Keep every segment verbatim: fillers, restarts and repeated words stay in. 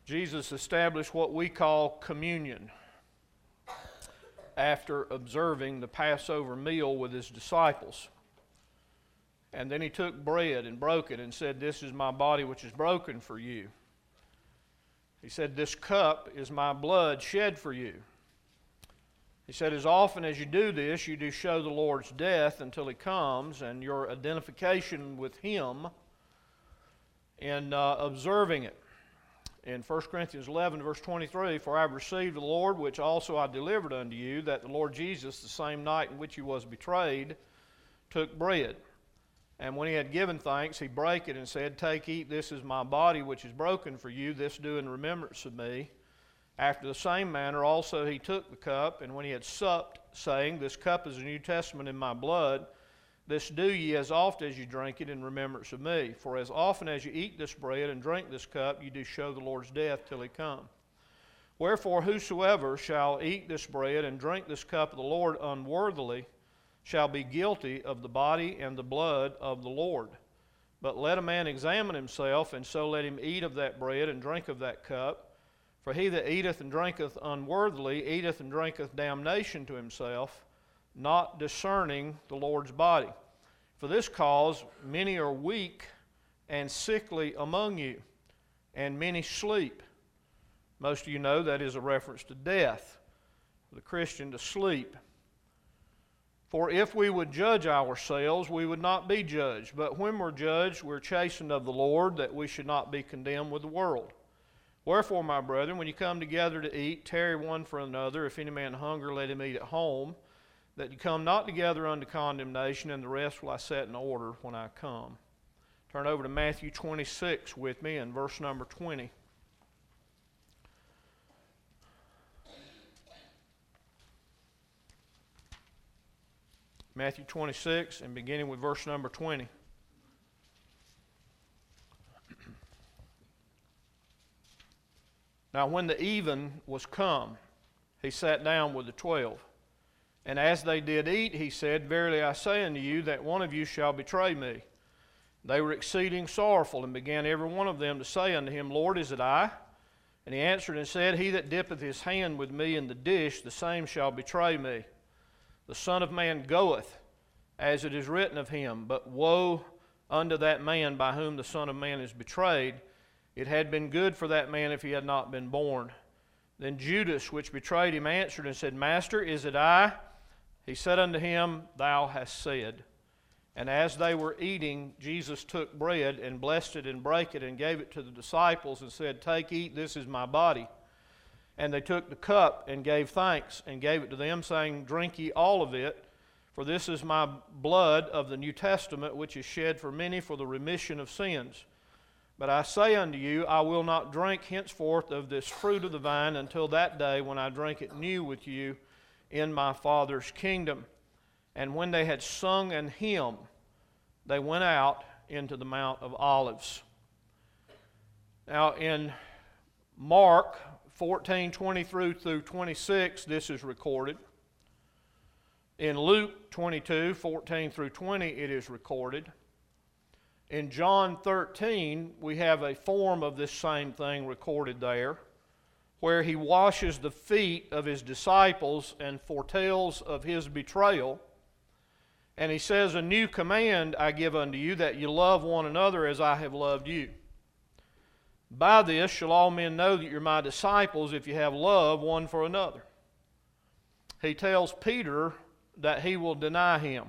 Jesus established what we call communion after observing the Passover meal with his disciples. And then he took bread and broke it and said, "This is my body which is broken for you." He said, "This cup is my blood shed for you." He said, "As often as you do this, you do show the Lord's death until he comes," and your identification with him in uh, observing it. In First Corinthians eleven, verse twenty-three, "For I have received the Lord, which also I delivered unto you, that the Lord Jesus, the same night in which he was betrayed, took bread. And when he had given thanks, he brake it and said, Take, eat, this is my body, which is broken for you. This do in remembrance of me. After the same manner also he took the cup, and when he had supped, saying, This cup is the New Testament in my blood. This do ye as oft as you drink it in remembrance of me. For as often as you eat this bread and drink this cup, you do show the Lord's death till he come. Wherefore whosoever shall eat this bread and drink this cup of the Lord unworthily shall be guilty of the body and the blood of the Lord. But let a man examine himself, and so let him eat of that bread and drink of that cup. For he that eateth and drinketh unworthily eateth and drinketh damnation to himself, not discerning the Lord's body. For this cause many are weak and sickly among you, and many sleep." Most of you know that is a reference to death, for the Christian to sleep. "For if we would judge ourselves, we would not be judged. But when we're judged, we're chastened of the Lord, that we should not be condemned with the world. Wherefore, my brethren, when you come together to eat, tarry one for another. If any man hunger, let him eat at home, that you come not together unto condemnation, and the rest will I set in order when I come." Turn over to Matthew twenty-six with me in verse number twenty. Matthew twenty-six, and beginning with verse number twenty. "Now when the even was come, he sat down with the twelve. And as they did eat, he said, Verily I say unto you, that one of you shall betray me. They were exceeding sorrowful, and began every one of them to say unto him, Lord, is it I? And he answered and said, He that dippeth his hand with me in the dish, the same shall betray me. The Son of Man goeth, as it is written of him. But woe unto that man by whom the Son of Man is betrayed. It had been good for that man if he had not been born. Then Judas, which betrayed him, answered and said, Master, is it I? He said unto him, Thou hast said. And as they were eating, Jesus took bread and blessed it and brake it and gave it to the disciples and said, Take, eat, this is my body. And they took the cup and gave thanks and gave it to them, saying, Drink ye all of it, for this is my blood of the New Testament, which is shed for many for the remission of sins. But I say unto you, I will not drink henceforth of this fruit of the vine until that day when I drink it new with you in my Father's kingdom. And when they had sung an hymn, they went out into the Mount of Olives. Now in Mark fourteen, twenty through twenty-six, this is recorded. In Luke twenty-two, fourteen through twenty, it is recorded. In John thirteen, we have a form of this same thing recorded there, where he washes the feet of his disciples and foretells of his betrayal. And he says, A new command I give unto you, that you love one another as I have loved you. By this shall all men know that you're my disciples, if you have love one for another. He tells Peter that he will deny him.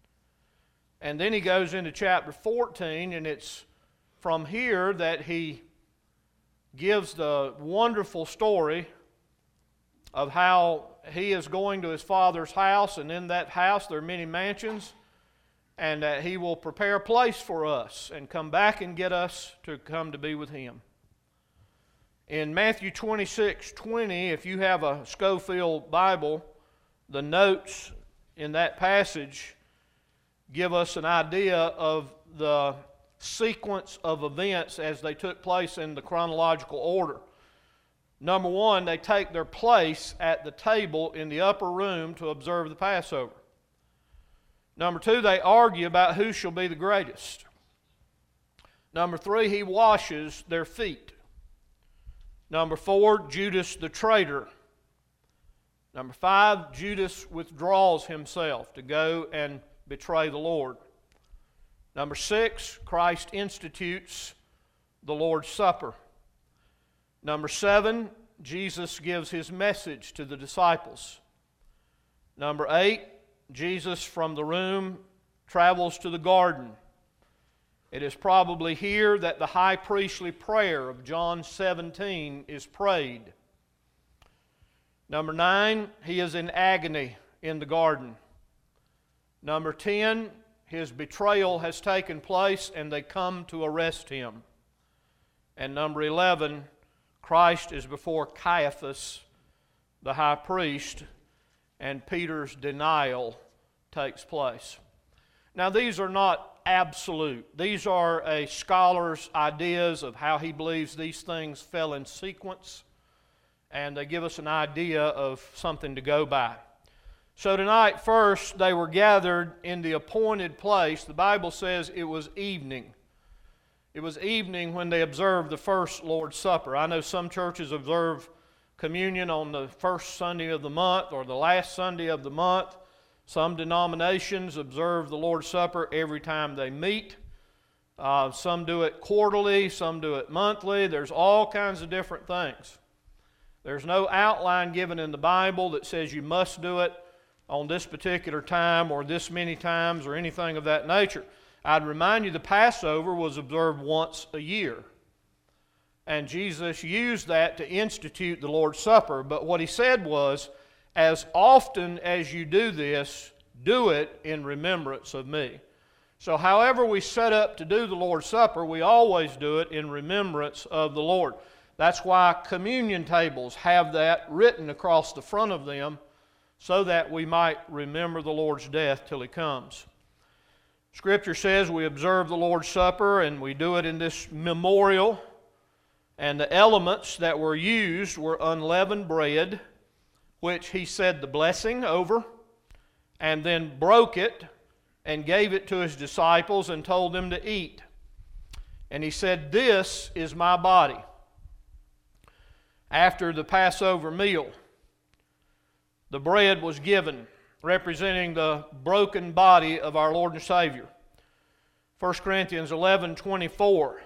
And then he goes into chapter fourteen, and it's from here that he gives the wonderful story of how he is going to his Father's house, and in that house there are many mansions, and that he will prepare a place for us and come back and get us to come to be with him. In Matthew twenty-six, twenty, if you have a Scofield Bible, the notes in that passage give us an idea of the sequence of events as they took place in the chronological order. Number one, they take their place at the table in the upper room to observe the Passover. Number two, they argue about who shall be the greatest. Number three, he washes their feet. Number four, Judas the traitor. Number five, Judas withdraws himself to go and betray the Lord. Number six, Christ institutes the Lord's Supper. Number seven, Jesus gives his message to the disciples. Number eight, Jesus from the room travels to the garden. It is probably here that the high priestly prayer of John seventeen is prayed. Number nine, he is in agony in the garden. Number ten, his betrayal has taken place and they come to arrest him. And number eleven, Christ is before Caiaphas, the high priest, and Peter's denial takes place. Now, these are not absolute. These are a scholar's ideas of how he believes these things fell in sequence, and they give us an idea of something to go by. So tonight, first, they were gathered in the appointed place. The Bible says it was evening. It was evening when they observed the first Lord's Supper. I know some churches observe communion on the first Sunday of the month or the last Sunday of the month. Some denominations observe the Lord's Supper every time they meet. Uh, some do it quarterly, some do it monthly. There's all kinds of different things. There's no outline given in the Bible that says you must do it on this particular time or this many times or anything of that nature. I'd remind you the Passover was observed once a year. And Jesus used that to institute the Lord's Supper. But what he said was, as often as you do this, do it in remembrance of me. So however we set up to do the Lord's Supper, we always do it in remembrance of the Lord. That's why communion tables have that written across the front of them so that we might remember the Lord's death till He comes. Scripture says we observe the Lord's Supper and we do it in this memorial. And the elements that were used were unleavened bread, which He said the blessing over, and then broke it and gave it to His disciples and told them to eat. And He said, "This is my body." After the Passover meal, the bread was given, representing the broken body of our Lord and Savior. First Corinthians eleven twenty-four.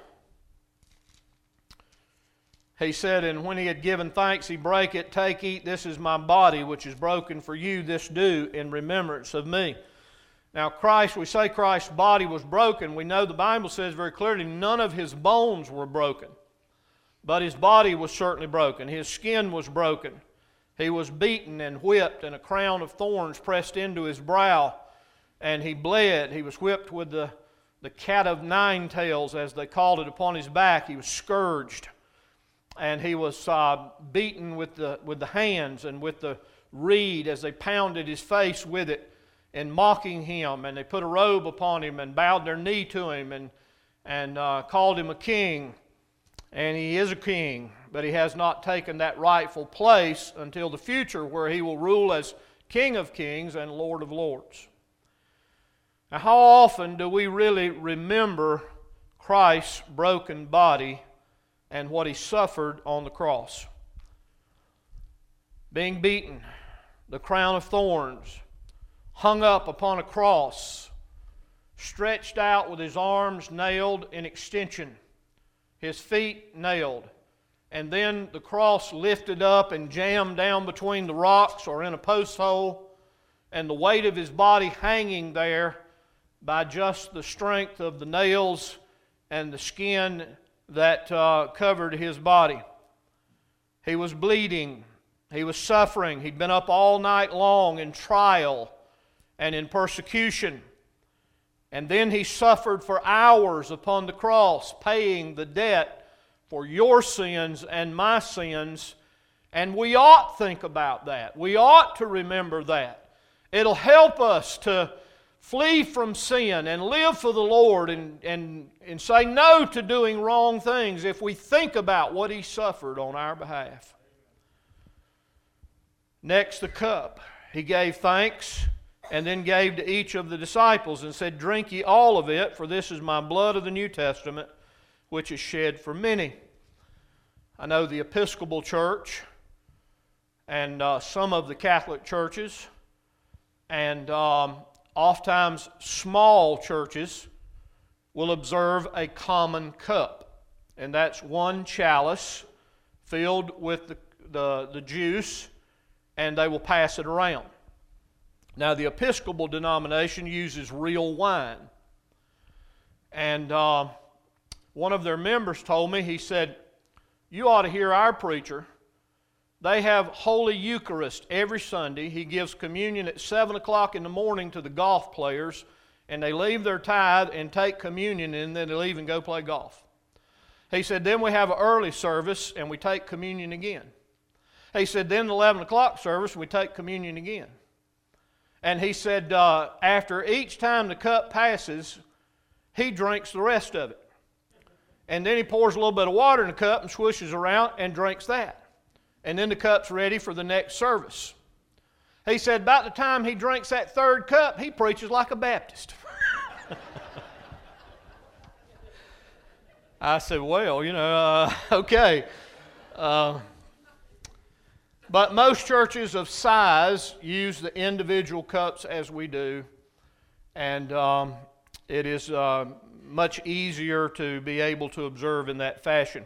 He said, "And when He had given thanks, He brake it, Take, eat, this is my body, which is broken for you. This do in remembrance of me." Now Christ, we say Christ's body was broken. We know the Bible says very clearly none of His bones were broken. But His body was certainly broken. His skin was broken. He was beaten and whipped, and a crown of thorns pressed into His brow. And He bled. He was whipped with the, the cat of nine tails, as they called it, upon His back. He was scourged. And He was uh, beaten with the, with the hands and with the reed as they pounded His face with it and mocking Him. And they put a robe upon Him and bowed their knee to Him and, and uh, called Him a king. And He is a king, but He has not taken that rightful place until the future where He will rule as King of kings and Lord of lords. Now, how often do we really remember Christ's broken body and what He suffered on the cross? Being beaten, the crown of thorns, hung up upon a cross, stretched out with His arms nailed in extension, His feet nailed, and then the cross lifted up and jammed down between the rocks or in a post hole, and the weight of His body hanging there by just the strength of the nails and the skin that uh, covered His body. He was bleeding. He was suffering. He'd been up all night long in trial and in persecution. And then He suffered for hours upon the cross, paying the debt for your sins and my sins. And we ought to think about that. We ought to remember that. It'll help us to flee from sin and live for the Lord and, and, and say no to doing wrong things if we think about what He suffered on our behalf. Next, the cup. He gave thanks and then gave to each of the disciples and said, "Drink ye all of it, for this is my blood of the New Testament, which is shed for many." I know the Episcopal Church and uh, some of the Catholic churches, and um, oftentimes small churches will observe a common cup, and that's one chalice filled with the, the, the juice, and they will pass it around. Now, the Episcopal denomination uses real wine, and uh, one of their members told me, he said, "You ought to hear our preacher. They have Holy Eucharist every Sunday. He gives communion at seven o'clock in the morning to the golf players, and they leave their tithe and take communion, and then they leave and go play golf." He said, "Then we have an early service, and we take communion again." He said, "Then the eleven o'clock service, we take communion again." And he said, uh, after each time the cup passes, he drinks the rest of it. And then he pours a little bit of water in the cup and swishes around and drinks that. And then the cup's ready for the next service. He said about the time he drinks that third cup, he preaches like a Baptist. I said, well, you know, uh, okay. Uh, but most churches of size use the individual cups as we do. And um, it is uh, much easier to be able to observe in that fashion.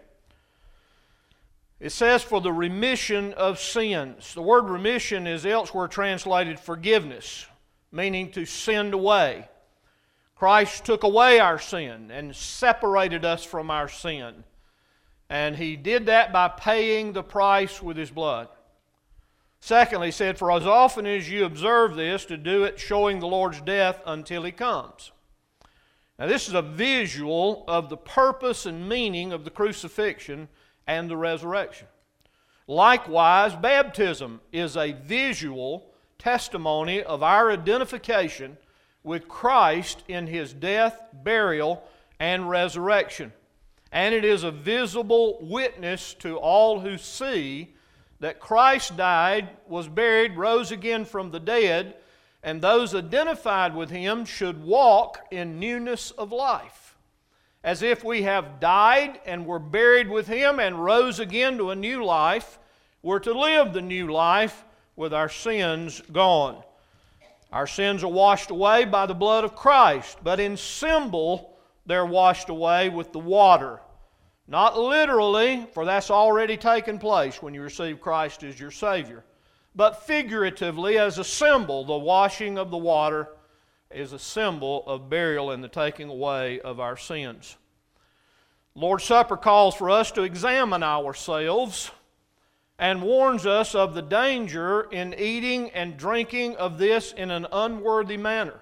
It says, for the remission of sins. The word remission is elsewhere translated forgiveness, meaning to send away. Christ took away our sin and separated us from our sin. And He did that by paying the price with His blood. Secondly, He said, for as often as you observe this, to do it showing the Lord's death until He comes. Now this is a visual of the purpose and meaning of the crucifixion and the resurrection. Likewise, baptism is a visual testimony of our identification with Christ in His death, burial, and resurrection. And it is a visible witness to all who see that Christ died, was buried, rose again from the dead, and those identified with Him should walk in newness of life. As if we have died and were buried with Him and rose again to a new life, we're to live the new life with our sins gone. Our sins are washed away by the blood of Christ, but in symbol they're washed away with the water. Not literally, for that's already taken place when you receive Christ as your Savior. But figuratively, as a symbol, the washing of the water is a symbol of burial and the taking away of our sins. Lord's Supper calls for us to examine ourselves and warns us of the danger in eating and drinking of this in an unworthy manner.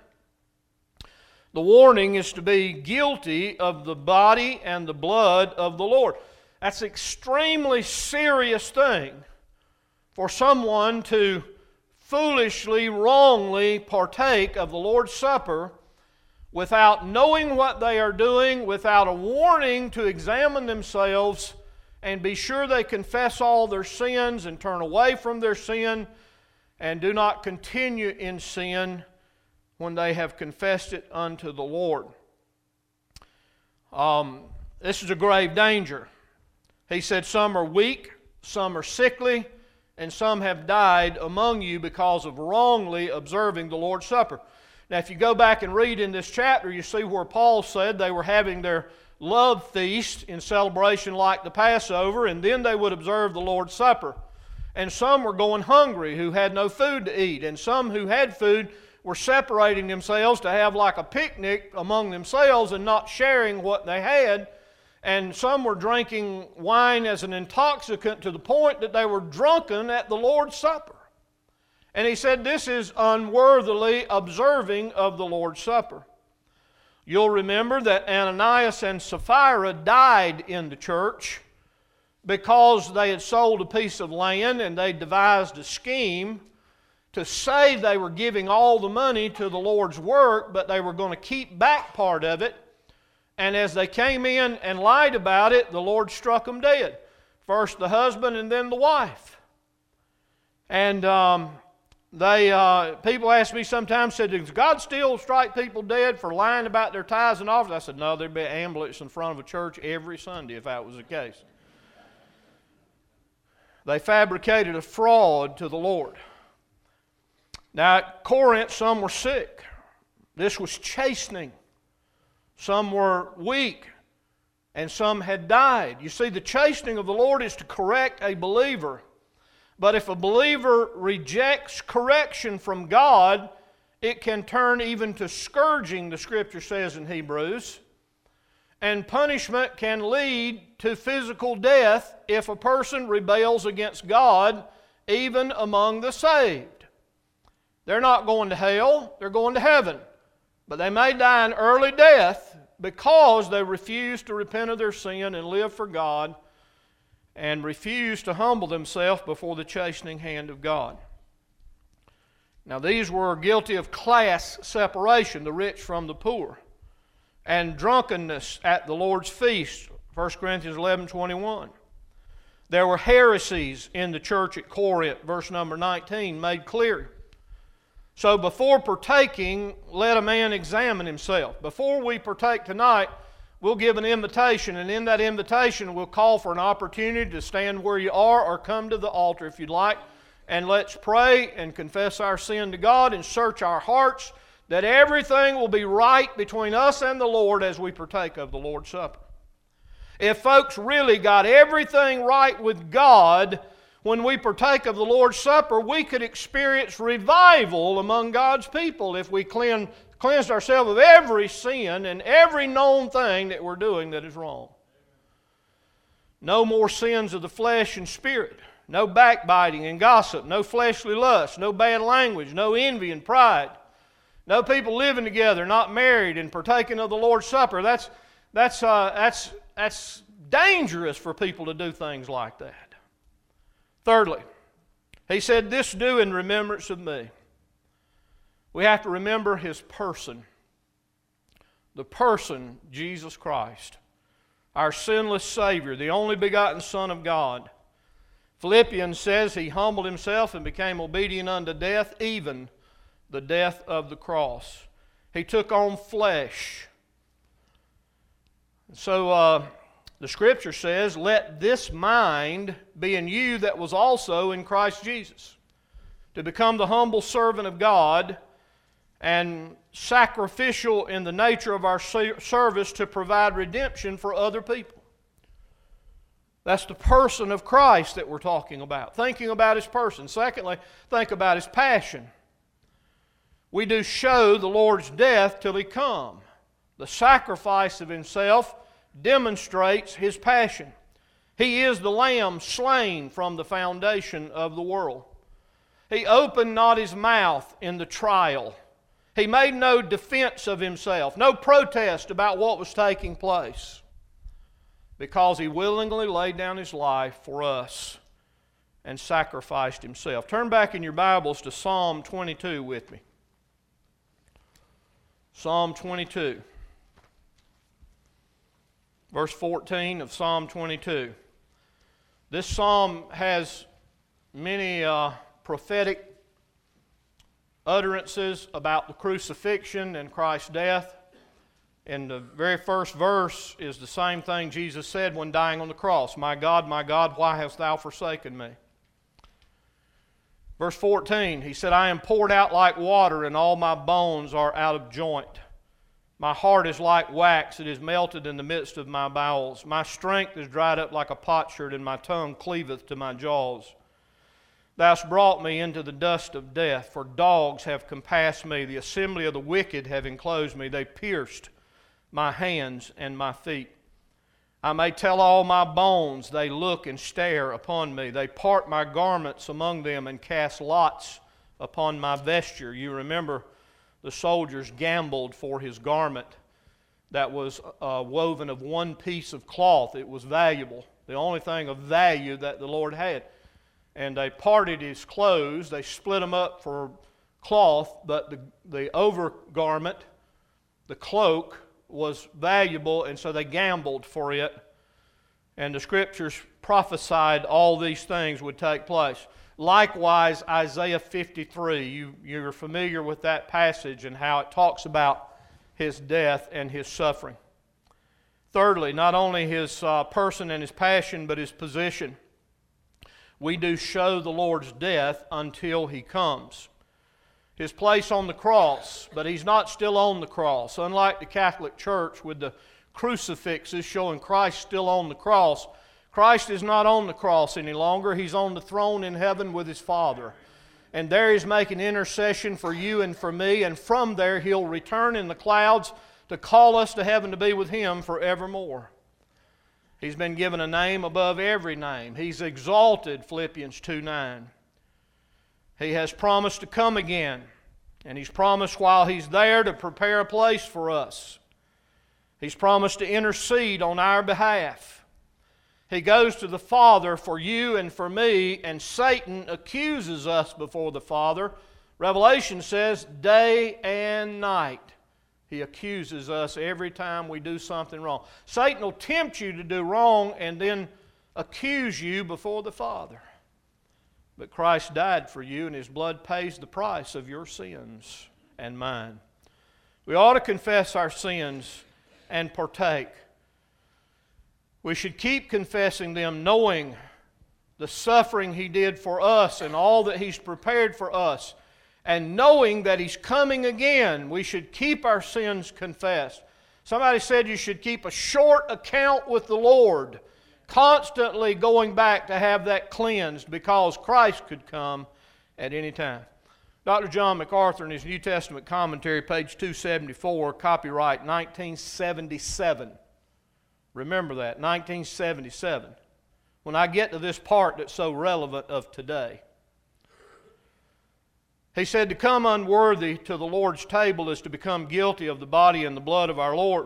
The warning is to be guilty of the body and the blood of the Lord. That's an extremely serious thing for someone to foolishly, wrongly partake of the Lord's Supper without knowing what they are doing, without a warning to examine themselves and be sure they confess all their sins and turn away from their sin and do not continue in sin when they have confessed it unto the Lord. Um, this is a grave danger. He said, some are weak, some are sickly, and some have died among you because of wrongly observing the Lord's Supper. Now, if you go back and read in this chapter, you see where Paul said they were having their love feast in celebration like the Passover, and then they would observe the Lord's Supper. And some were going hungry who had no food to eat, and some who had food were separating themselves to have like a picnic among themselves and not sharing what they had. And some were drinking wine as an intoxicant to the point that they were drunken at the Lord's Supper. And he said this is unworthily observing of the Lord's Supper. You'll remember that Ananias and Sapphira died in the church because they had sold a piece of land and they devised a scheme to say they were giving all the money to the Lord's work, but they were going to keep back part of it. And as they came in and lied about it, the Lord struck them dead. First the husband and then the wife. And um, they uh, people ask me sometimes, said, does God still strike people dead for lying about their tithes and offerings? I said, no, there'd be an ambulance in front of a church every Sunday if that was the case. They fabricated a fraud to the Lord. Now at Corinth, some were sick. This was chastening. Some were weak, and some had died. You see, the chastening of the Lord is to correct a believer. But if a believer rejects correction from God, it can turn even to scourging, the Scripture says in Hebrews. And punishment can lead to physical death if a person rebels against God, even among the saved. They're not going to hell, they're going to heaven. But they may die an early death because they refuse to repent of their sin and live for God and refuse to humble themselves before the chastening hand of God. Now these were guilty of class separation, the rich from the poor, and drunkenness at the Lord's feast, First Corinthians eleven twenty-one. There were heresies in the church at Corinth, verse number nineteen, made clear. So before partaking, let a man examine himself. Before we partake tonight, we'll give an invitation, and in that invitation we'll call for an opportunity to stand where you are or come to the altar if you'd like, and let's pray and confess our sin to God and search our hearts that everything will be right between us and the Lord as we partake of the Lord's Supper. If folks really got everything right with God when we partake of the Lord's Supper, we could experience revival among God's people if we clean, cleansed ourselves of every sin and every known thing that we're doing that is wrong. No more sins of the flesh and spirit. No backbiting and gossip. No fleshly lust. No bad language. No envy and pride. No people living together, not married, and partaking of the Lord's Supper. That's, that's, uh, that's, that's dangerous for people to do things like that. Thirdly, he said, "This do in remembrance of me." We have to remember His person. The person, Jesus Christ, our sinless Savior, the only begotten Son of God. Philippians says He humbled Himself and became obedient unto death, even the death of the cross. He took on flesh. So uh, the Scripture says, "Let this mind be in you that was also in Christ Jesus." To become the humble servant of God and sacrificial in the nature of our service to provide redemption for other people. That's the person of Christ that we're talking about. Thinking about His person. Secondly, think about His passion. We do show the Lord's death till He come. The sacrifice of Himself demonstrates His passion. He is the Lamb slain from the foundation of the world. He opened not His mouth in the trial. He made no defense of Himself, no protest about what was taking place, because He willingly laid down His life for us and sacrificed Himself. Turn back in your Bibles to Psalm twenty-two with me. Psalm twenty-two. Verse fourteen of Psalm twenty-two. This psalm has many uh, prophetic utterances about the crucifixion and Christ's death. And the very first verse is the same thing Jesus said when dying on the cross. "My God, my God, why hast Thou forsaken me?" Verse fourteen, He said, "I am poured out like water, and all my bones are out of joint. My heart is like wax, it is melted in the midst of my bowels. My strength is dried up like a potsherd, and my tongue cleaveth to my jaws. Thou hast brought me into the dust of death, for dogs have compassed me. The assembly of the wicked have enclosed me. They pierced my hands and my feet. I may tell all my bones, they look and stare upon me. They part my garments among them and cast lots upon my vesture." You remember the soldiers gambled for his garment that was uh, woven of one piece of cloth. It was valuable, the only thing of value that the Lord had. And they parted his clothes, they split them up for cloth, but the, the overgarment, the cloak, was valuable, and so they gambled for it. And the Scriptures prophesied all these things would take place. Likewise, Isaiah fifty-three, you, you're familiar with that passage and how it talks about His death and His suffering. Thirdly, not only His uh, person and His passion, but His position. we do show the Lord's death until He comes. His place on the cross, but He's not still on the cross. Unlike the Catholic Church with the crucifixes showing Christ still on the cross, Christ is not on the cross any longer. He's on the throne in heaven with His Father. And there He's making intercession for you and for me, and from there He'll return in the clouds to call us to heaven to be with Him forevermore. He's been given a name above every name. He's exalted, Philippians two nine. He has promised to come again, and He's promised while He's there to prepare a place for us. He's promised to intercede on our behalf. He goes to the Father for you and for me, and Satan accuses us before the Father. Revelation says day and night. He accuses us every time we do something wrong. Satan will tempt you to do wrong and then accuse you before the Father. But Christ died for you, and His blood pays the price of your sins and mine. We ought to confess our sins and partake. We should keep confessing them, knowing the suffering He did for us and all that He's prepared for us. And knowing that He's coming again, we should keep our sins confessed. Somebody said you should keep a short account with the Lord, constantly going back to have that cleansed, because Christ could come at any time. Doctor John MacArthur, in his New Testament commentary, page two seventy-four, copyright nineteen seventy-seven. Remember that, nineteen seventy-seven. When I get to this part that's so relevant of today. He said, to come unworthy to the Lord's table is to become guilty of the body and the blood of our Lord.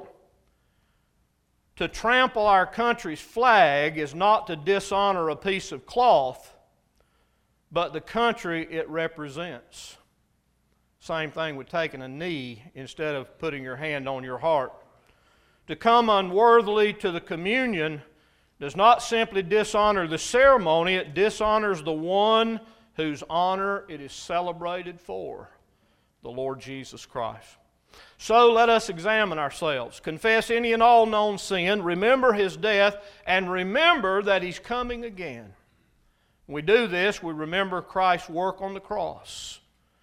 To trample our country's flag is not to dishonor a piece of cloth, but the country it represents. Same thing with taking a knee instead of putting your hand on your heart. To come unworthily to the communion does not simply dishonor the ceremony, it dishonors the one whose honor it is celebrated for, the Lord Jesus Christ. So let us examine ourselves, confess any and all known sin, remember His death, and remember that He's coming again. When we do this, we remember Christ's work on the cross.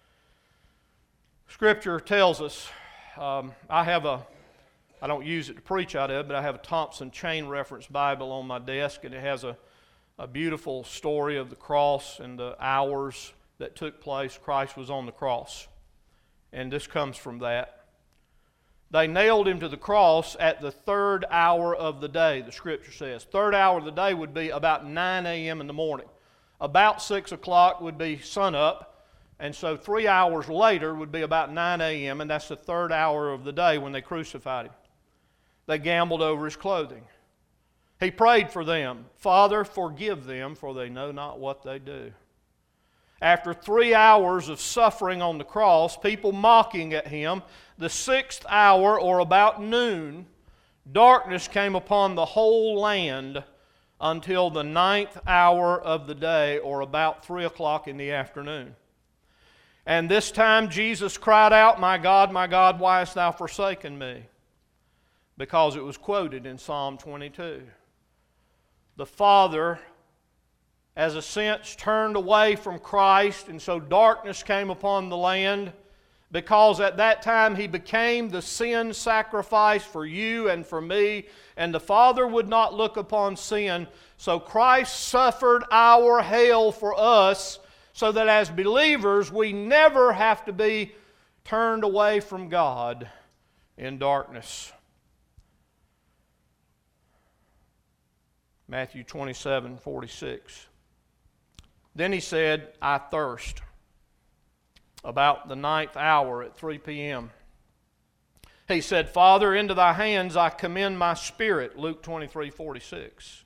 Scripture tells us, um, I have a, I don't use it to preach out of, but I have a Thompson Chain Reference Bible on my desk, and it has a A beautiful story of the cross and the hours that took place. Christ was on the cross. And this comes from that. They nailed Him to the cross at the third hour of the day, the Scripture says. Third hour of the day would be about nine a.m. in the morning. About six o'clock would be sunup. And so three hours later would be about nine a.m. And that's the third hour of the day when they crucified Him. They gambled over His clothing. He prayed for them, Father, forgive them, for they know not what they do. After three hours of suffering on the cross, people mocking at Him, the sixth hour, or about noon, darkness came upon the whole land until the ninth hour of the day, or about three o'clock in the afternoon. And this time Jesus cried out, My God, my God, why hast Thou forsaken me? Because it was quoted in Psalm twenty-two. The Father, as a sense, turned away from Christ, and so darkness came upon the land, because at that time He became the sin sacrifice for you and for me, and the Father would not look upon sin, so Christ suffered our hell for us, so that as believers we never have to be turned away from God in darkness. Matthew twenty-seven forty-six. Then He said, I thirst. About the ninth hour at three p.m. He said, Father, into Thy hands I commend my spirit. Luke twenty-three forty-six.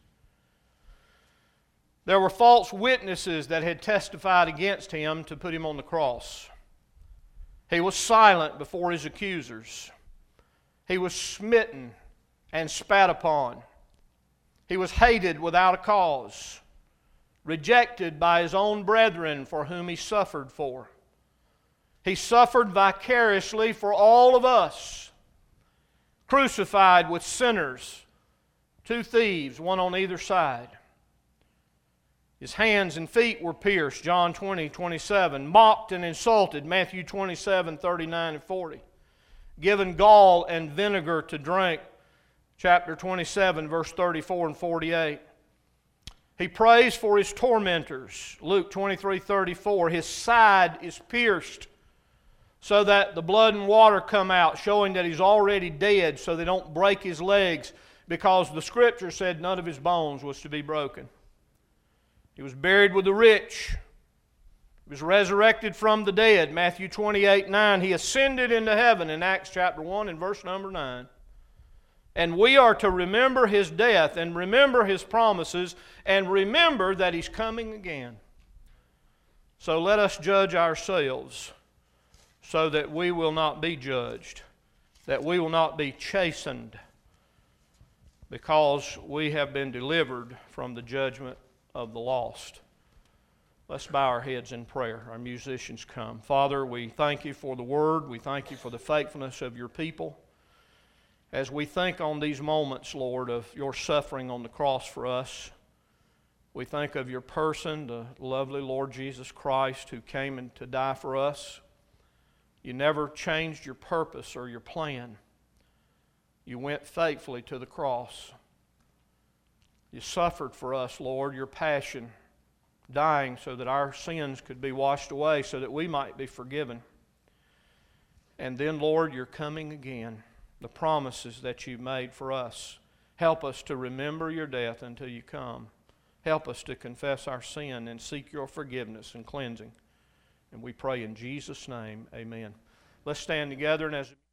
There were false witnesses that had testified against Him to put Him on the cross. He was silent before His accusers. He was smitten and spat upon. He was hated without a cause, rejected by His own brethren for whom He suffered for. He suffered vicariously for all of us, crucified with sinners, two thieves, one on either side. His hands and feet were pierced, John twenty, twenty-seven. Mocked and insulted, Matthew twenty-seven, thirty-nine and forty. Given gall and vinegar to drink, chapter twenty-seven, verse thirty-four and forty-eight. He prays for his tormentors, Luke twenty-three, thirty-four. His side is pierced so that the blood and water come out, showing that he's already dead, so they don't break his legs, because the Scripture said none of his bones was to be broken. He was buried with the rich. He was resurrected from the dead, Matthew twenty-eight, nine. He ascended into heaven in Acts chapter one and verse number nine. And we are to remember his death and remember his promises and remember that he's coming again. So let us judge ourselves so that we will not be judged, that we will not be chastened, because we have been delivered from the judgment of the lost. Let's bow our heads in prayer. Our musicians come. Father, we thank you for the Word. We thank you for the faithfulness of your people. As we think on these moments, Lord, of your suffering on the cross for us, we think of your person, the lovely Lord Jesus Christ, who came in to die for us. You never changed your purpose or your plan. You went faithfully to the cross. You suffered for us, Lord, your passion, dying so that our sins could be washed away, so that we might be forgiven. And then, Lord, you're coming again. The promises that you made for us. Help us to remember your death until you come. Help us to confess our sin and seek your forgiveness and cleansing. And we pray in Jesus' name, amen. Let's stand together and as